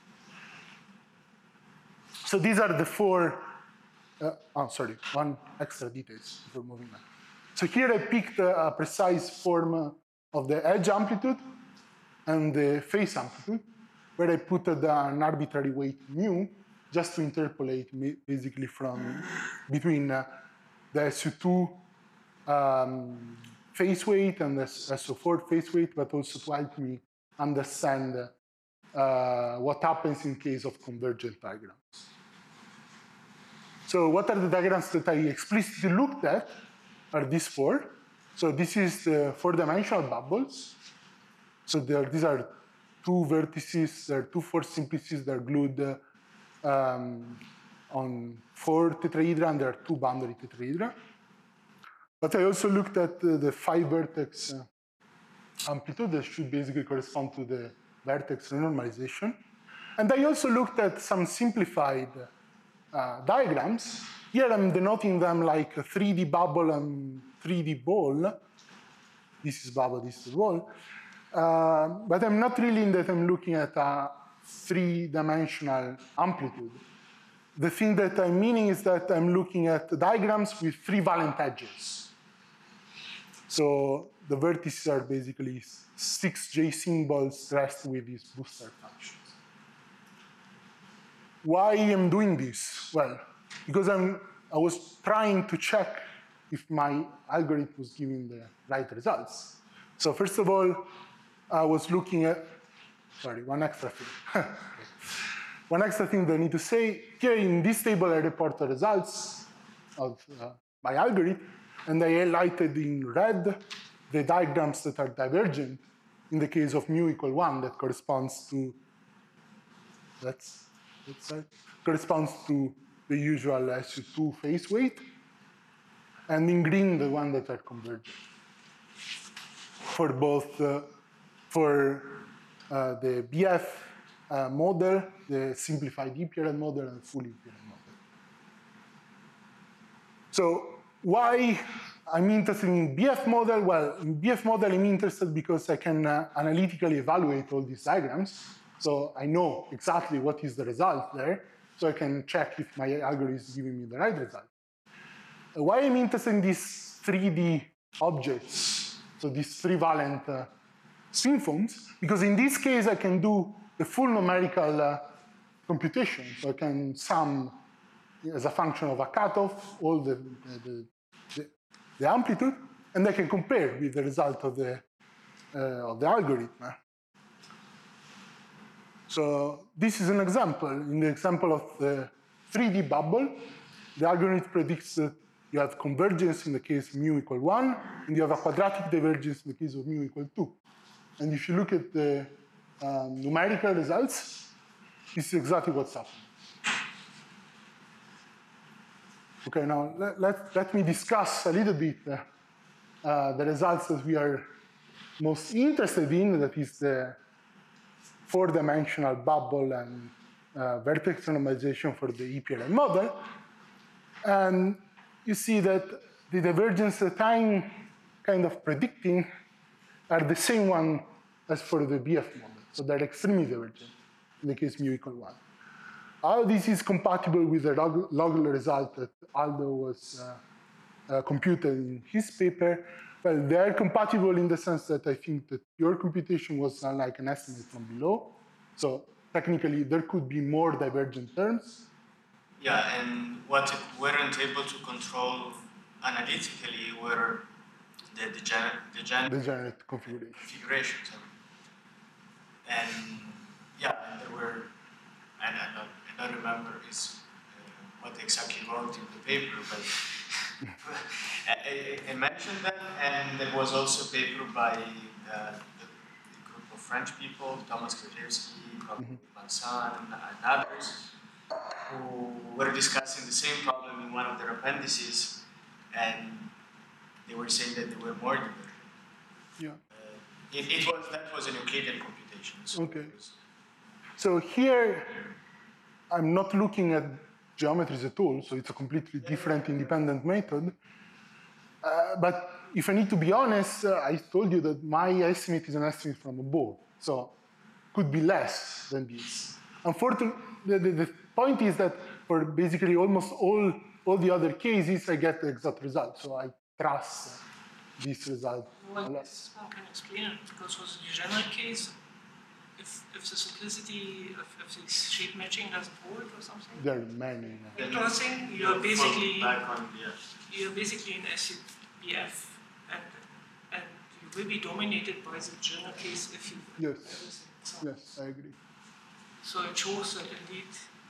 So these are the four, uh, oh, sorry, one extra details before moving on. So here I picked a precise form of the edge amplitude and the phase amplitude, where I put an arbitrary weight mu, just to interpolate basically from between uh, the S U two um, phase weight and the S O four phase weight, but also to help me understand uh, what happens in case of convergent diagrams. So what are the diagrams that I explicitly looked at? Are these four. So this is the four-dimensional bubbles. So there, these are two vertices, there are two force simplices that are glued uh, um, on four tetrahedra, and there are two boundary tetrahedra. But I also looked at uh, the five vertex uh, amplitude that should basically correspond to the vertex renormalization. And I also looked at some simplified uh, diagrams. Here I'm denoting them like a three D bubble and three D ball. This is bubble, this is ball. Uh, but I'm not really in that I'm looking at a three-dimensional amplitude. The thing that I'm meaning is that I'm looking at diagrams with three valent edges. So the vertices are basically six J symbols dressed with these booster functions. Why am I doing this? Well, because I'm, I was trying to check if my algorithm was giving the right results. So first of all, I was looking at, sorry, one extra thing. one extra thing that I need to say, here in this table I report the results of uh, my algorithm, and I highlighted in red the diagrams that are divergent in the case of mu equal one, that corresponds to, that's, that's right, corresponds to the usual S U two phase weight, and in green the one that are convergent for both, uh, for uh, the B F uh, model, the simplified E P R N model, and full E P R N model. So why I'm interested in B F model? Well, in B F model I'm interested because I can uh, analytically evaluate all these diagrams. So I know exactly what is the result there. So I can check if my algorithm is giving me the right result. Uh, why I'm interested in these three D objects, so these three valent uh, spin phones? Because in this case I can do the full numerical uh, computation. So I can sum as a function of a cutoff all the, the, the, the amplitude, and I can compare with the result of the, uh, of the algorithm. So this is an example. In the example of the three D bubble, the algorithm predicts that you have convergence in the case mu equal one, and you have a quadratic divergence in the case of mu equal two. And if you look at the um, numerical results, this is exactly what's happening. Okay, now let, let, let me discuss a little bit uh, uh, the results that we are most interested in, that is the four-dimensional bubble and uh, vertex normalization for the E P R N model. And you see that the divergence that I'm kind of predicting are the same one as for the B F model. So they're extremely divergent in the case mu equal one. How this is compatible with the log, log result that Aldo was uh, uh, computed in his paper. Well, they're compatible in the sense that I think that your computation was uh, like an estimate from below. So technically, there could be more divergent terms. Yeah, and what we weren't able to control analytically were the degenerate, degenerate, degenerate configuration. configurations. And yeah, and there were, and I don't, I don't remember is uh, what exactly wrote in the paper, but I, I mentioned them, and there was also a paper by uh, the, the group of French people, Thomas Krajewski, mm-hmm. Vincent, and, and others, who were discussing the same problem in one of their appendices, and they were saying that they were more divergent. Yeah. Uh, it, it was that was a Euclidean computation. So okay. So here, I'm not looking at geometries at all, so it's a completely different independent method. Uh, but if I need to be honest, uh, I told you that my estimate is an estimate from above, so could be less than this. Unfortunately, the, the, the point is that for basically almost all, all the other cases, I get the exact result, so I trust uh, this result. Well, this one can explain it, because for the degenerate case, if, if the simplicity of, of this shape matching doesn't hold or something, there are many. in crossing, you're basically back on, yeah. you're basically in S U B F, and and you will be dominated by the degenerate case if you yes everything. So, yes, I agree. So it shows that indeed.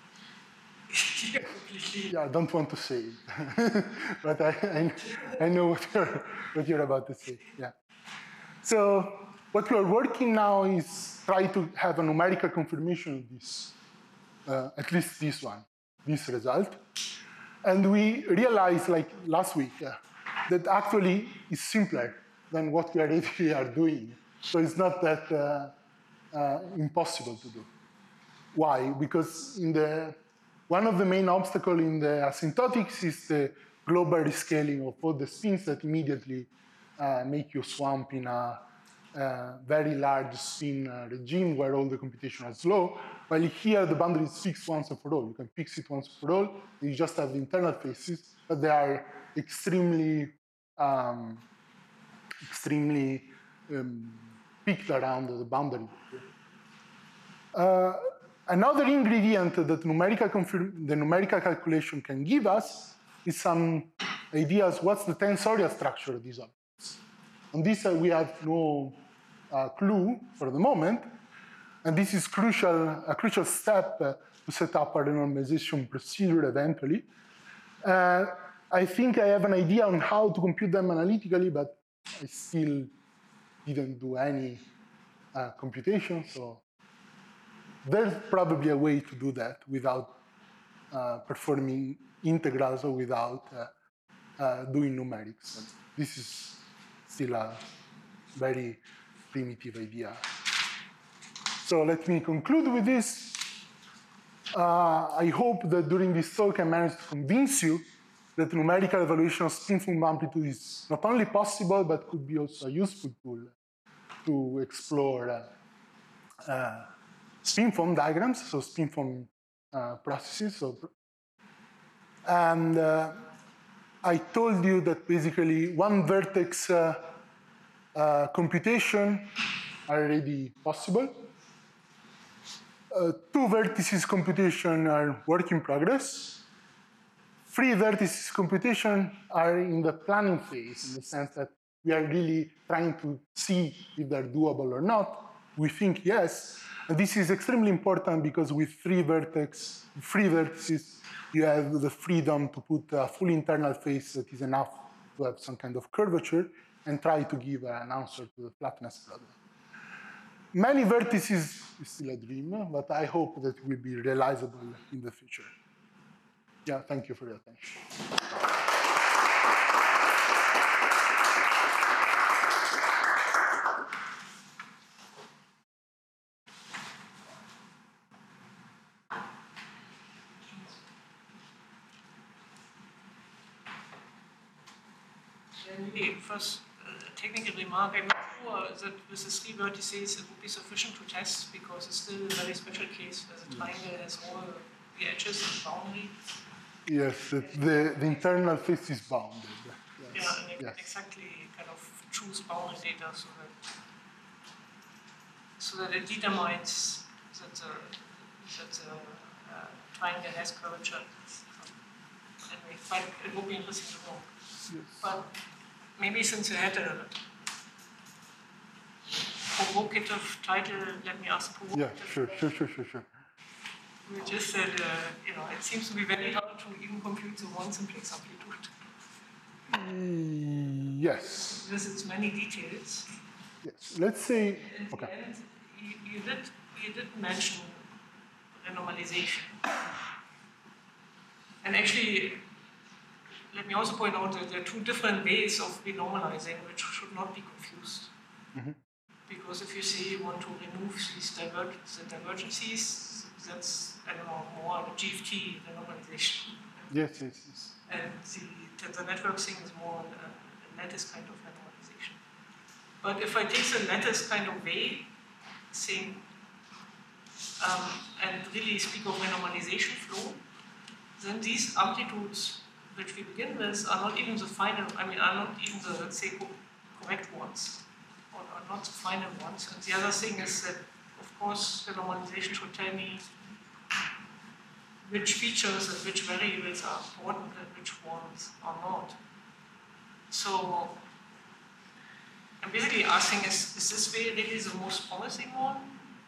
yeah, completely. Yeah, I don't want to say it, but I, I I know what you're what you're about to say. Yeah. So what we are working now is try to have a numerical confirmation of this, uh, at least this one, this result. And we realized, like last week, uh, that actually is simpler than what we already are doing. So it's not that uh, uh, impossible to do. Why? Because in the one of the main obstacles in the asymptotics is the global rescaling of all the spins that immediately uh, make you swamp in a uh, very large spin uh, regime where all the computation is slow, while here the boundary is fixed once and for all. You can fix it once for all, and you just have the internal phases, but they are extremely, um, extremely um, peaked around the boundary. Uh, another ingredient that numerical the numerical calculation can give us is some ideas what's the tensorial structure of these objects. On this uh, we have no uh, clue for the moment, and this is crucial, a crucial step uh, to set up a renormalization procedure eventually. Uh, I think I have an idea on how to compute them analytically, but I still didn't do any uh, computation, so there's probably a way to do that without uh, performing integrals or without uh, uh, doing numerics. But this is still a very primitive idea. So let me conclude with this. Uh, I hope that during this talk I managed to convince you that numerical evaluation of spin-foam amplitude is not only possible, but could be also a useful tool to explore uh, uh, spin-foam diagrams, so spin-foam uh, processes. So, and uh, I told you that basically one vertex uh, uh, computation are already possible. Uh, two vertices computation are work in progress. Three vertices computation are in the planning phase, in the sense that we are really trying to see if they're doable or not. We think yes. And this is extremely important because with three vertex, three vertices, you have the freedom to put a full internal phase that is enough to have some kind of curvature and try to give an answer to the flatness problem. Many vertices is still a dream, but I hope that will be realizable in the future. Yeah, thank you for your attention. Maybe first, uh, a technical remark. I'm not sure that with the three vertices it would be sufficient to test because it's still a very special case where the triangle has all the edges and boundary. Yes, the, the, the internal face is bounded. Yes. Yeah, and yes. exactly kind of choose boundary data so that so that it determines that the, that the uh, triangle has curvature. Anyway, but it would be interesting to know. Yes. But maybe since you had a provocative title, let me ask provocative. Yeah, sure, sure, sure, sure, sure. You just said, uh, you know, it seems to be very hard to even compute the one simplex amplitude. Yes. With its many details. Yes. Let's say. In okay. the end, you, you did you did mention renormalization, and actually, let me also point out that there are two different ways of renormalizing, which should not be confused. Mm-hmm. Because if you say you want to remove these diver the divergencies, that's, I don't know, more G F T renormalization. Yes, yes, yes. And the, the network thing is more a, a lattice kind of renormalization. But if I take the lattice kind of way thing um, and really speak of renormalization flow, then these amplitudes which we begin with are not even the final, I mean, are not even the, let's say, correct ones, or are not the final ones. And the other thing is that, of course, renormalization should tell me which features and which variables are important and which ones are not. So I'm basically asking, is, is this way really the most promising one?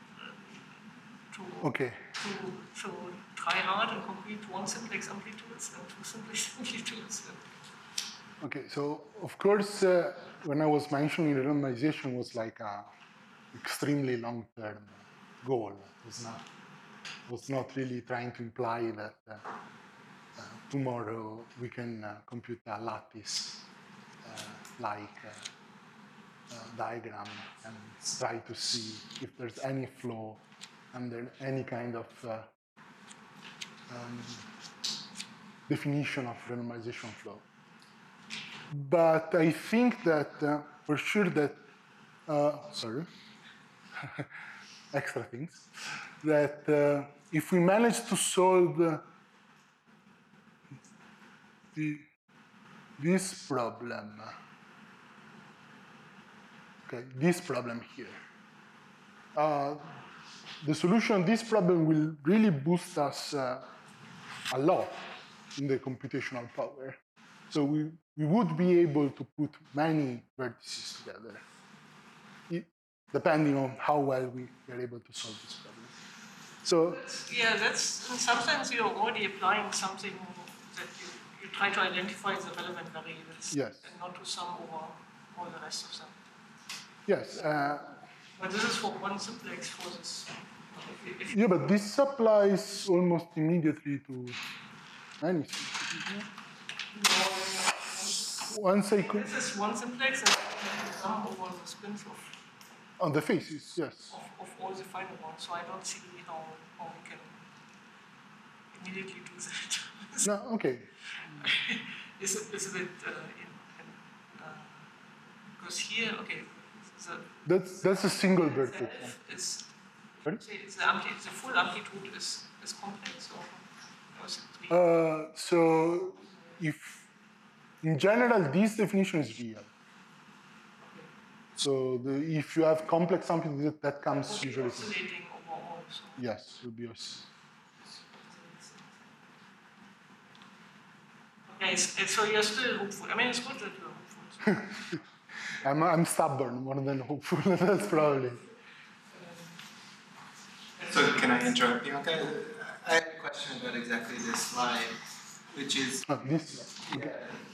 To, okay. to, to try hard and compute one simplex amplitudes and two simplex amplitudes. Okay, so of course, uh, when I was mentioning renormalization was like a extremely long-term goal. It was not, was not really trying to imply that uh, uh, tomorrow we can uh, compute a lattice uh, like uh, uh, diagram and try to see if there's any flow under any kind of uh, um, definition of renormalization flow. But I think that uh, for sure that, uh, sorry, extra things, that uh, if we manage to solve uh, the, this problem, okay, this problem here, uh, the solution of this problem will really boost us uh, a lot in the computational power. So we, we would be able to put many vertices together. It, depending on how well we are able to solve this problem. So That's, yeah, that's in some sense you're already applying something that you, you try to identify the relevant variables yes, and not to sum over all the rest of them. yes. Uh, But this is for one simplex for this. If, if yeah, but this applies almost immediately to anything. Once I could, this is one simplex and you sum over the spins of, on the faces, yes. of, of all the final ones, so I don't see how, how we can immediately do that. No, okay. it's, a, it's a bit, uh, in, in, uh, because here, okay, the That's that's a single vertex. is, Sorry? say it's the, ampli the full amplitude is, is complex, or, or is it three? Uh, so if in general this definition is real. So the, if you have complex amplitude, that comes Would be usually. oscillating overall, so. Yes, would be os- Okay, it's, it's, so you're still hopeful. I mean, it's good that you're hopeful. I'm I'm stubborn more than hopeful. That's probably. So can I interrupt you? Okay. I have a question about exactly this slide, which is, Oh, this. yeah.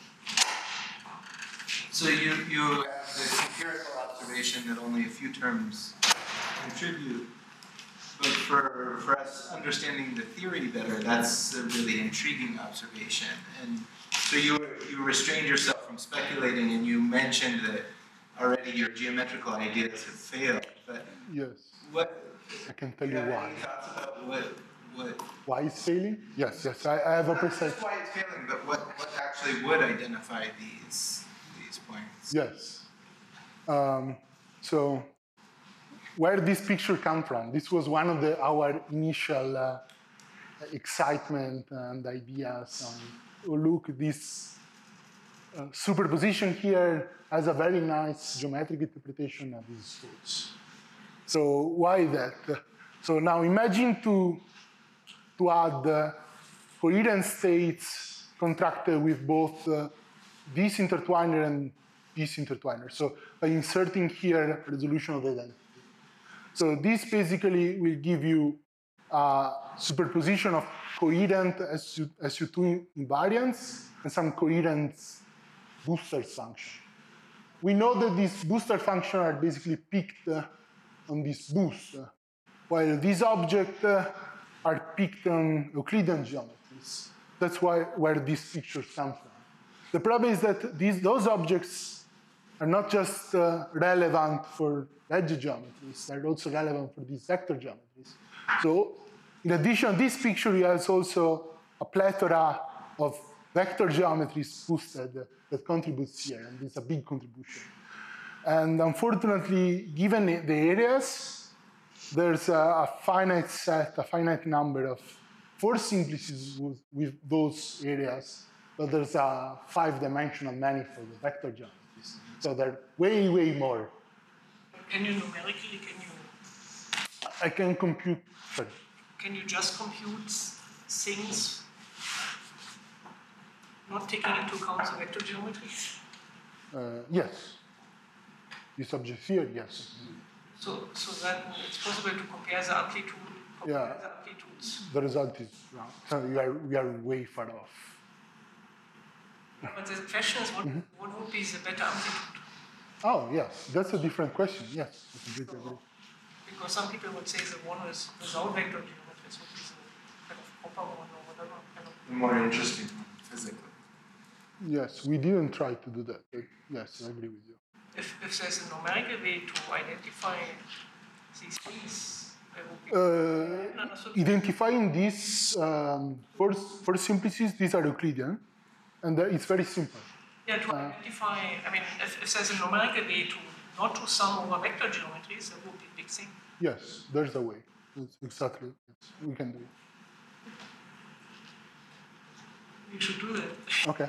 So you, you have this empirical observation that only a few terms contribute, but for, for us understanding the theory better, that's a really intriguing observation. And so you, you restrained yourself from speculating, and you mentioned that already your geometrical ideas have failed, but Yes. what, I can tell do you you have why. any thoughts about what, what Why it's failing? Yes, yes. I, I have a not precise. just why it's failing, but what, what actually would identify these, these points? Yes. Um, so, where this picture come from? This was one of the our initial uh, excitement and ideas on. Oh, look, this uh, superposition here has a very nice geometric interpretation of these states. So why that? So now imagine to to add uh, coherent states contracted with both uh, this intertwiner and this intertwiner. So by inserting here resolution of the identity. So this basically will give you a superposition of coherent S U two invariants and some coherent booster function. We know that these booster functions are basically picked uh, on this boost, uh, while these objects uh, are picked on Euclidean geometries. That's why where these pictures come from. The problem is that these, those objects are not just uh, relevant for edge geometries, they're also relevant for these vector geometries. So in addition, this picture has also a plethora of vector geometries boosted uh, that contributes here, and it's a big contribution. And unfortunately, given the areas, there's a, a finite set, a finite number of four simplices with, with those areas, but there's a five-dimensional manifold of vector geometries. So they're way, way more. Can you numerically, can you, I can compute, sorry. can you just compute things not taking into account the vector geometries? Uh, yes. This object here, yes. So, so that it's possible to compare the amplitude, compare Yeah. the amplitudes. The result is wrong. So we are, we are way far off. But the question is, what, what would be the better amplitude? Oh, yes. That's a different question. Yes. I completely agree. Because some people would say the one is without vector geometries would be the kind of proper one or whatever. Kind of. The more interesting one, physically. Yes, we didn't try to do that, but yes, I agree with you. If, if there's a numerical way to identify these things, there would be. Uh, understood. identifying these um, for, for simplicities, these are Euclidean, and uh, it's very simple. Yeah, to identify, I mean, if, if there's a numerical way to not to sum over vector geometries, that would be a big thing. Yes, there's a way. That's exactly, yes, we can do it. We should do that. Okay.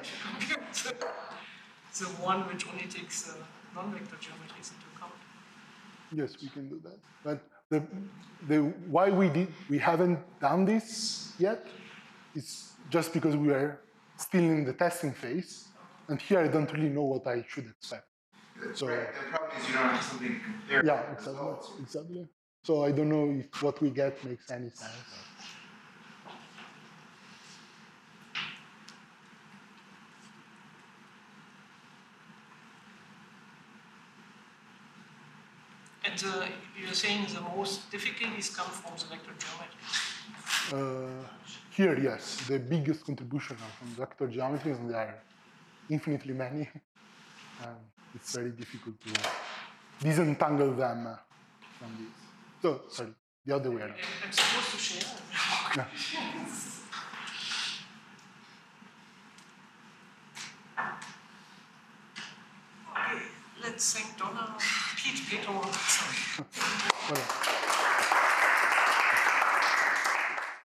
The one which only takes uh, non-vector geometries into account. Yes, we can do that. But the, the why we did we haven't done this yet is just because we are still in the testing phase, and here I don't really know what I should expect. That's So right. The problem is you don't have something to compare. yeah, the exactly, results. exactly. So I don't know if what we get makes any sense. And the, you're saying the most difficulties come from the vector geometry. Uh, here, yes, the biggest contribution are from vector geometries, and there are infinitely many. And it's very difficult to disentangle them uh, from this. So, sorry, the other way around. I'm supposed to share. Yeah. Okay, let's thank Donna, Pete, Peter. Sorry. Voilà.